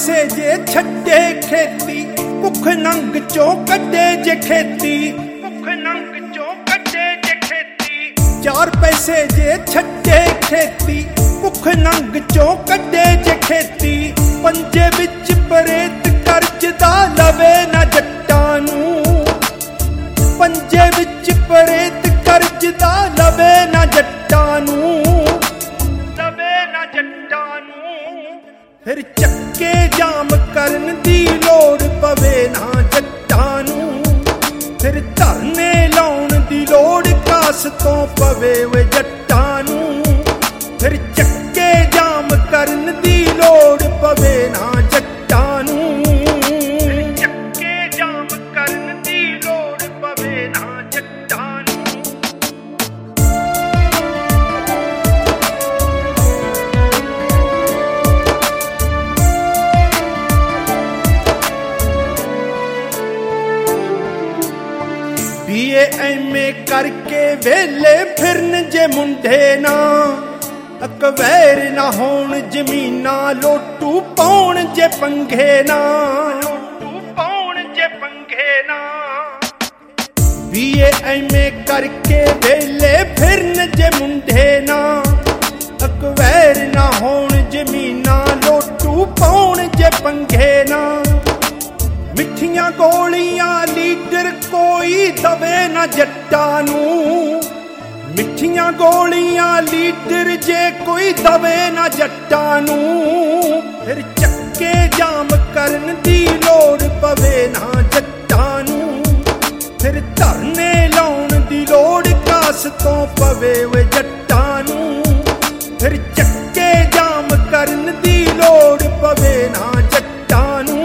ਪੈਸੇ ਜੇ ਛੱਡੇ ਖੇਤੀ, ਭੁੱਖ ਨੰਗ ਚੋਂ ਕੱਢੇ ਜੇ ਖੇਤੀ, ਭੁੱਖ ਨੰਗ ਚੋਂ ਕੱਢੇ ਜੇ ਖੇਤੀ। ਚਾਰ ਪੈਸੇ ਜੇ ਛੱਡੇ ਖੇਤੀ, ਭੁੱਖ ਨੰਗ ਚੋਂ ਕੱਢੇ ਜੇ ਖੇਤੀ। ਪੰਜੇ ਵਿੱਚ ਪ੍ਰੇਤ ਕਰਜ਼ ਦਾ ਲਵੇ ਨਾ ਜੱਟਾਂ ਨੂੰ, ਪੰਜੇ ਵਿੱਚ ਪ੍ਰੇਤ ਕਰਜ਼ ਦਾ ਲਵੇ ਨਾ ਜੱਟਾਂ ਨੂੰ, ਲਵੇ ਨਾ ਜੱਟਾਂ ਨੂੰ। ਫਿਰ ਚੱਕੇ ਜਾਮ ਕਰਨ ਦੀ ਲੋੜ ਪਵੇ ਨਾ ਜੱਟਾਂ ਨੂੰ, ਫਿਰ ਧਰਨੇ ਲਾਉਣ ਦੀ ਲੋੜ ਕਾਸ ਤੋਂ ਪਵੇ ਵੇ ਜੱਟਾਂ ਨੂੰ। ਫਿਰ ਚੱਕੇ ਜਾਮ ਕਰਨ ਦੀ ਲੋੜ ਪਵੇ ਨਾ ਜੱਟਾਂ ਨੂੰ, ਫਿਰ ਚੱਕੇ ਜਾਮ ਕਰਨ ਦੀ ਲੋੜ ਪਵੇ ਨਾ ਜੱਟਾਂ ਨੂੰ। BA MA ਕਰਕੇ ਵੇਲੇ ਫਿਰਨ ਜੇ ਮੁੰਡੇ ਨਾ, ਅਕਵੈਰ ਨਾ ਹੋਣ ਜ਼ਮੀਨਾਂ ਲੋਟੂ ਪਾਉਣ ਜੇ ਪੰਗੇ ਨਾ, ਲੋਟੂ ਪਾਉਣ ਜੇ ਪੰਗੇ ਨਾ। BA MA ਕਰਕੇ ਵੇਲੇ ਫਿਰਨ ਜੇ ਮੁੰਡੇ ਨਾ, ਅਕਵੈਰ ਨਾ ਹੋਣ ਜ਼ਮੀਨਾਂ ਲੋਟੂ ਪਾਉਣ ਜੇ ਪੰਗੇ ਨਾ। ਮਿੱਠੀਆਂ ਗੋਲੀਆਂ ਲੀਡਰ ਕੋਈ ਦਵੇ ਨਾ ਜੱਟਾਂ ਨੂੰ, ਮਿੱਠੀਆਂ ਗੋਲੀਆਂ ਲੀਡਰ ਜੇ ਕੋਈ ਦਵੇ ਨਾ ਜੱਟਾਂ ਨੂੰ। ਫਿਰ ਚੱਕੇ ਜਾਮ ਕਰਨ ਦੀ ਲੋੜ ਪਵੇ ਨਾ ਜੱਟਾਂ ਨੂੰ, ਫਿਰ ਧਰਨੇ ਲਾਉਣ ਦੀ ਲੋੜ ਕਾਸ ਤੋਂ ਪਵੇ ਵੇ ਜੱਟਾਂ ਨੂੰ। ਫਿਰ ਚੱਕੇ ਜਾਮ ਕਰਨ ਦੀ ਲੋੜ ਪਵੇ ਨਾ ਜੱਟਾਂ ਨੂੰ,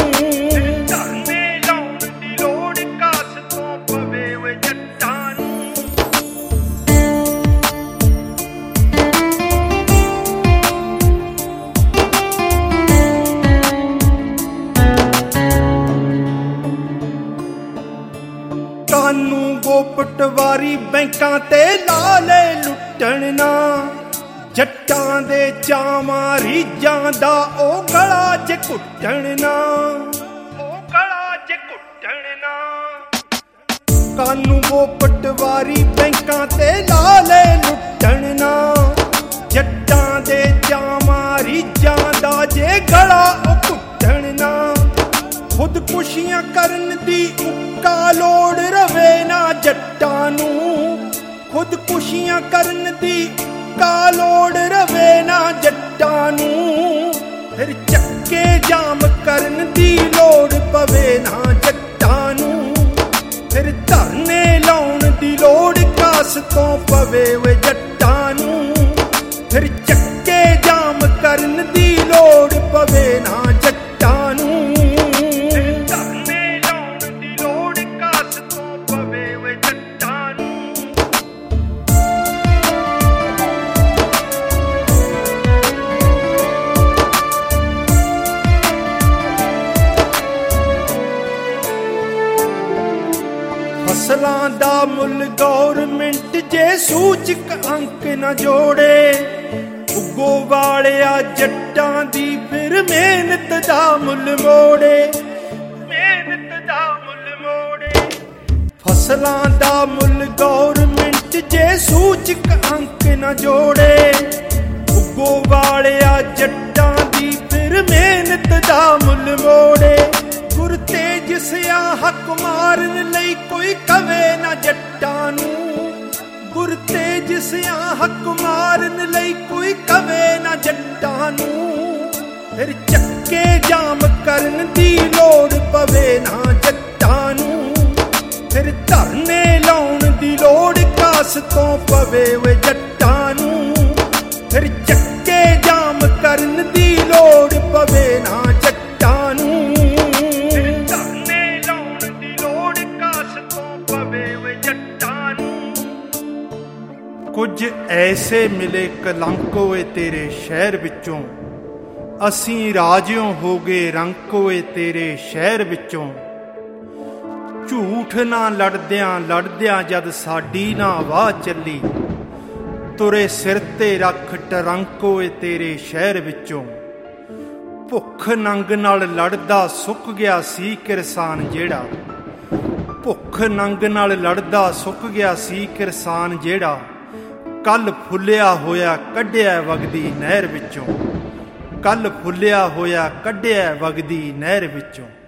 ਕਾਨੂੰ ਗੋ ਪਟਵਾਰੀ ਬੈਂਕਾਂ ਤੇ ਲਾਲੇ ਲੁੱਟਣ ਨਾ, ਜੱਟਾਂ ਦੇ ਚਾਵਾਂ ਰੀਝਾਂ ਦਾ ਉਹ ਗਲਾ ਚ ਘੁੱਟਣ ਨਾ, ਉਹ ਗਲਾ ਚ ਘੁੱਟਣ ਨਾ। ਕਾਨੂੰ ਗੋ ਪਟਵਾਰੀ ਬੈਂਕਾਂ ਤੇ ਲਾਲੇ ਲੁੱਟਣ ਨਾ, ਜੱਟਾਂ ਦੇ ਚਾਵਾਂ ਰੀਝਾਂ ਦਾ ਜੇ ਗਲਾ ਉਹ ਘੁੱਟਣ ਨਾ। ਖੁਦਕੁਸ਼ੀਆਂ ਕਰਨ ਦੀ ਉੱਕਾ ਲੋੜ ਰਵੇ ਨਾ ਜੱਟਾਂ ਨੂੰ, ਖੁਦਕੁਸ਼ੀਆਂ ਕਰਨ ਦੀ ਉੱਕਾ ਲੋੜ ਰਵੇ ਨਾ ਜੱਟਾਂ ਨੂੰ। ਫਿਰ ਚੱਕੇ ਜਾਮ ਕਰਨ ਦੀ ਲੋੜ ਪਵੇ ਨਾ ਜੱਟਾਂ ਨੂੰ, ਫਿਰ ਧਰਨੇ ਲਾਉਣ ਦੀ ਲੋੜ ਕਾਸ ਤੋਂ ਪਵੇ ਵੇ ਜੱਟਾਂ ਨੂੰ। ਫਿਰ ਚੱਕੇ ਜਾਮ ਕਰਨ ਦੀ ਲੋੜ ਪਵੇ ਨਾ ਜੱਟਾਂ ਨੂੰ, ਫਸਲਾਂ ਦਾ ਮੁੱਲ ਗੌਰਮਿੰਟ ਜੇ ਸੂਚਕ ਅੰਕ ਨਾ ਜੋੜੇ, ਉੱਗੋ ਵਾਲਿਆ ਜੱਟਾਂ ਦੀ ਫਿਰ ਮਿਹਨਤ ਦਾ ਮੁੱਲ ਮੋੜੇ, ਮਿਹਨਤ ਦਾ ਮੁੱਲ ਮੋੜੇ। ਫਸਲਾਂ ਦਾ ਮੁੱਲ ਗੌਰਮਿੰਟ ਜੇ ਸੂਚਕ ਅੰਕ ਨਾ ਜੋੜੇ, ਉੱਗੋ ਵਾਲਿਆ ਜੱਟਾਂ ਦੀ ਫਿਰ ਮਿਹਨਤ ਦਾ ਮੁੱਲ ਮੋੜੇ। ਗੁਰਤੇਜ ਸਿਆ ਹੱਕ ਮਾਰਨ ਲਈ ਕੋਈ ਕਵੇ ਨਾ ਜੱਟਾਂ ਨੂੰ, ਗੁਰਤੇਜ ਸਿਆ ਹੱਕ ਮਾਰਨ ਲਈ ਕੋਈ ਕਵੇ ਨਾ ਜੱਟਾਂ ਨੂੰ। ਫਿਰ ਚੱਕੇ ਜਾਮ ਕਰਨ ਦੀ ਲੋੜ ਪਵੇ ਨਾ ਜੱਟਾਂ ਨੂੰ, ਫਿਰ ਧਰਨੇ ਲਾਉਣ ਦੀ ਲੋੜ ਕਾਸ ਤੋਂ ਪਵੇ ਵੇ ਜੱਟਾਂ ਨੂੰ। ਫਿਰ ਚੱਕੇ ਜਾਮ ਕਰਨ ਦੀ ਲੋੜ ਪਵੇ ਨਾ ਜੱਟਾਂ ਨੂੰ, ਕੁਝ ਐਸੇ ਮਿਲੇ ਕਲੰਕੋਏ ਤੇਰੇ ਸ਼ਹਿਰ ਵਿੱਚੋਂ, ਅਸੀਂ ਰਾਜਿਓਂ ਹੋ ਗਏ ਰੰਕੋਏ ਤੇਰੇ ਸ਼ਹਿਰ ਵਿੱਚੋਂ। ਝੂਠ ਨਾ ਲੜਦਿਆਂ ਲੜਦਿਆਂ ਜਦ ਸਾਡੀ ਨਾ ਵਾਹ ਚੱਲੀ, ਤੁਰੇ ਸਿਰ ਤੇ ਰੱਖ ਟਰੰਕੋਏ ਤੇਰੇ ਸ਼ਹਿਰ ਵਿੱਚੋਂ। ਭੁੱਖ ਨੰਗ ਨਾਲ ਲੜਦਾ ਸੁੱਕ ਗਿਆ ਸੀ ਕਿਰਸਾਨ ਜਿਹੜਾ, ਭੁੱਖ ਨੰਗ ਨਾਲ ਲੜਦਾ ਸੁੱਕ ਗਿਆ ਸੀ ਕਿਰਸਾਨ ਜਿਹੜਾ, ਕੱਲ ਫੁੱਲਿਆ ਹੋਇਆ ਕੱਢਿਆ ਵਗਦੀ ਨਹਿਰ ਵਿੱਚੋਂ, ਕੱਲ ਫੁੱਲਿਆ ਹੋਇਆ ਕੱਢਿਆ ਵਗਦੀ ਨਹਿਰ ਵਿੱਚੋਂ।